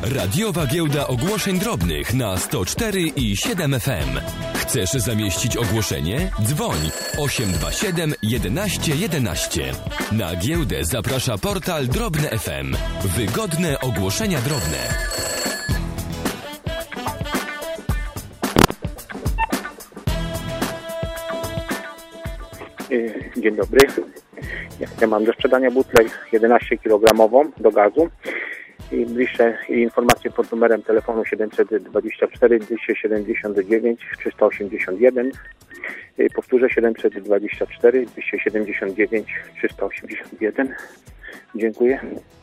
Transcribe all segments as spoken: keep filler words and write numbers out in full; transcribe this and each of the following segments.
Radiowa giełda ogłoszeń drobnych na sto cztery i siedem F M. Chcesz zamieścić ogłoszenie? Dzwoń osiem dwa siedem jedenaście jedenaście. Na giełdę zaprasza portal Drobne F M. Wygodne ogłoszenia drobne. Dzień dobry. Ja mam do sprzedania butlę jedenaście kilogramową do gazu i bliższe informacje pod numerem telefonu siedemset dwadzieścia cztery dwieście siedemdziesiąt dziewięć trzysta osiemdziesiąt jeden. Powtórzę siedemset dwadzieścia cztery dwieście siedemdziesiąt dziewięć trzysta osiemdziesiąt jeden. Dziękuję.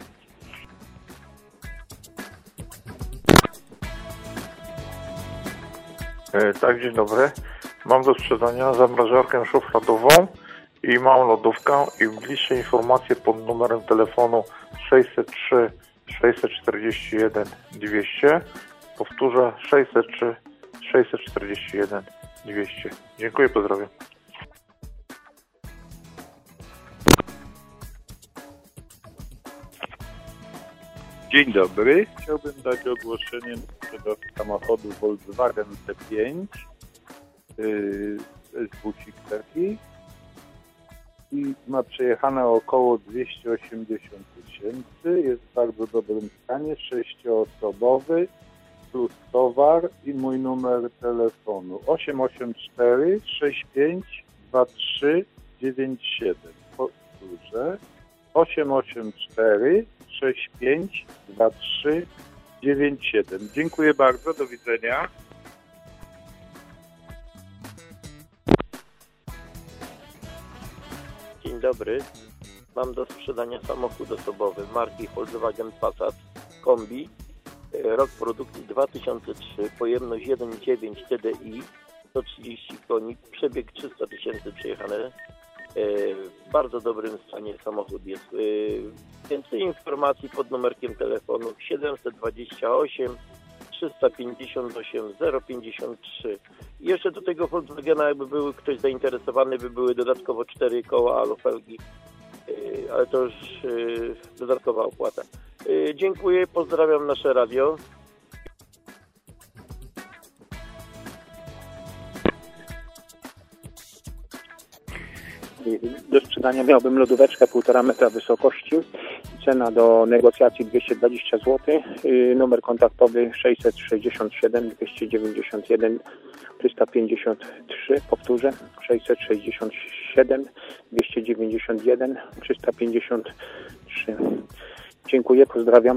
E, tak, dzień dobry. Mam do sprzedania zamrażarkę szufladową i małą lodówkę i bliższe informacje pod numerem telefonu sześćset trzy sześćset czterdzieści jeden dwieście. Powtórzę sześćset trzy sześćset czterdzieści jeden dwieście. Dziękuję, pozdrawiam. Dzień dobry. Chciałbym dać ogłoszenie na sprzedaż samochodu Volkswagen T pięć yy, z bucik taki i ma przejechane około dwieście osiemdziesiąt tysięcy. Jest w bardzo dobrym stanie, sześcioosobowy plus towar i mój numer telefonu osiem osiem cztery sześć pięć dwa trzy dziewięć siedem. Powtórzę osiem osiem cztery sześć pięć dwa trzy dziewięć siedem. Dziękuję bardzo, do widzenia. Dzień dobry. Mam do sprzedania samochód osobowy marki Volkswagen Passat Kombi. Rok produkcji dwa tysiące trzy, pojemność jeden przecinek dziewięć T D I, sto trzydzieści koni, przebieg trzysta tysięcy przejechane. W bardzo dobrym stanie samochód jest. Więcej informacji pod numerkiem telefonu siedemset dwadzieścia osiem trzysta pięćdziesiąt osiem zero pięćdziesiąt trzy. I jeszcze do tego Volkswagena, jakby był ktoś zainteresowany, by były dodatkowo cztery koła alufelgi, ale to już dodatkowa opłata. Dziękuję, pozdrawiam nasze radio. Do sprzedania miałbym lodóweczkę półtora metra wysokości. Cena do negocjacji dwieście dwadzieścia złotych. Numer kontaktowy sześćset sześćdziesiąt siedem dwieście dziewięćdziesiąt jeden trzysta pięćdziesiąt trzy. Powtórzę sześćset sześćdziesiąt siedem dwieście dziewięćdziesiąt jeden trzysta pięćdziesiąt trzy. Dziękuję, pozdrawiam.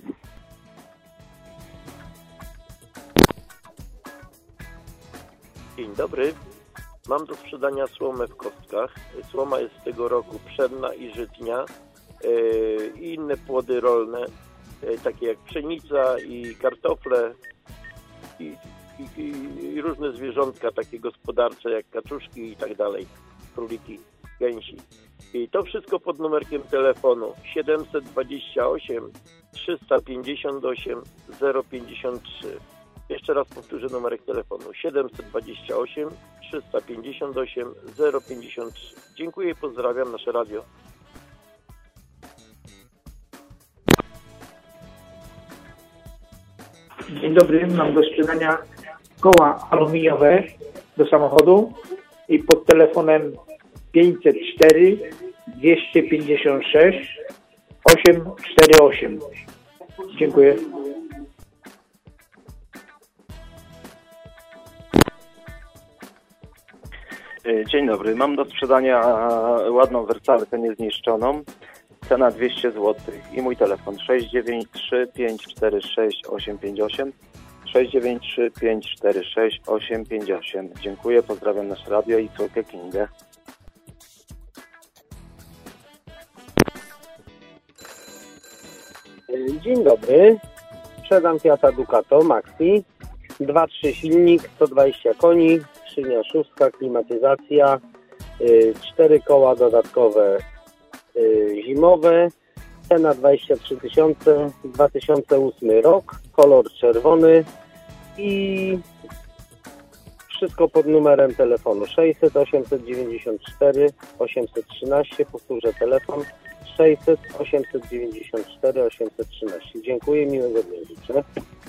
Dzień dobry. Mam do sprzedania słomę w kostkach. Słoma jest z tego roku pszenna i żytnia yy, i inne płody rolne, yy, takie jak pszenica i kartofle i, i, i różne zwierzątka takie gospodarcze jak kaczuszki i tak dalej, króliki, gęsi. I to wszystko pod numerkiem telefonu siedemset dwadzieścia osiem trzysta pięćdziesiąt osiem zero pięćdziesiąt trzy. Jeszcze raz powtórzę numerek telefonu siedemset dwadzieścia osiem trzysta pięćdziesiąt osiem zero pięćdziesiąt trzy. Dziękuję i pozdrawiam nasze radio. Dzień dobry, mam do sprzedania koła aluminiowe do samochodu i pod telefonem pięćset cztery dwieście pięćdziesiąt sześć osiem cztery osiem. Dziękuję. Dzień dobry, mam do sprzedania ładną wersalkę niezniszczoną, cena dwieście złotych i mój telefon sześć dziewięć trzy pięć cztery sześć osiem pięć osiem sześć dziewięć trzy pięć cztery sześć osiem pięć osiem. Dziękuję, pozdrawiam nasze radio i córkę Kingę. Dzień dobry, sprzedam Fiata Ducato Maxi, dwa trzy silnik, sto dwadzieścia koni, skrzynia szóstka, klimatyzacja, cztery koła dodatkowe zimowe, cena dwadzieścia trzy tysiące, dwa tysiące ósmy rok, kolor czerwony i wszystko pod numerem telefonu sześćset osiemset dziewięćdziesiąt cztery osiemset trzynaście, powtórzę telefon sześćset osiemset dziewięćdziesiąt cztery osiemset trzynaście. Dziękuję, miłego dnia życzę.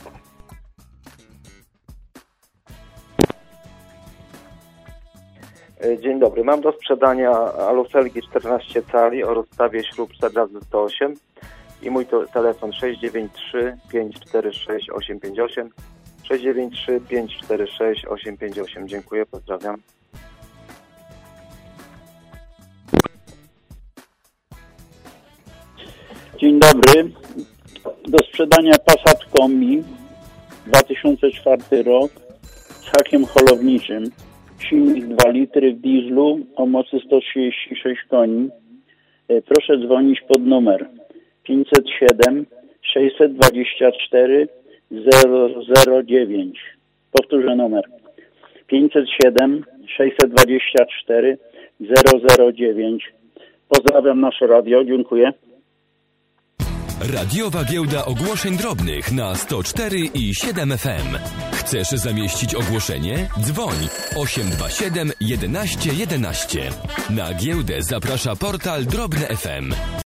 Dzień dobry, mam do sprzedania alufelgi czternaście cali o rozstawie śrub cztery razy sto osiem i mój to, telefon sześć dziewięć trzy pięć cztery sześć osiem pięć osiem, sześć dziewięć trzy pięć cztery sześć osiem pięć osiem. Dziękuję, pozdrawiam. Dzień dobry, do sprzedania Passat Kombi dwa tysiące czwarty rok z hakiem holowniczym. Silnik dwa litry w dieslu o mocy sto trzydzieści sześć koni. Proszę dzwonić pod numer pięćset siedem sześćset dwadzieścia cztery zero zero dziewięć. Powtórzę numer pięćset siedem sześćset dwadzieścia cztery zero zero dziewięć. Pozdrawiam nasze radio, dziękuję. Radiowa Giełda Ogłoszeń Drobnych na sto cztery i siedem F M. Chcesz zamieścić ogłoszenie? Dzwoń osiem dwa siedem jedenaście jedenaście. Na giełdę zaprasza portal Drobny F M.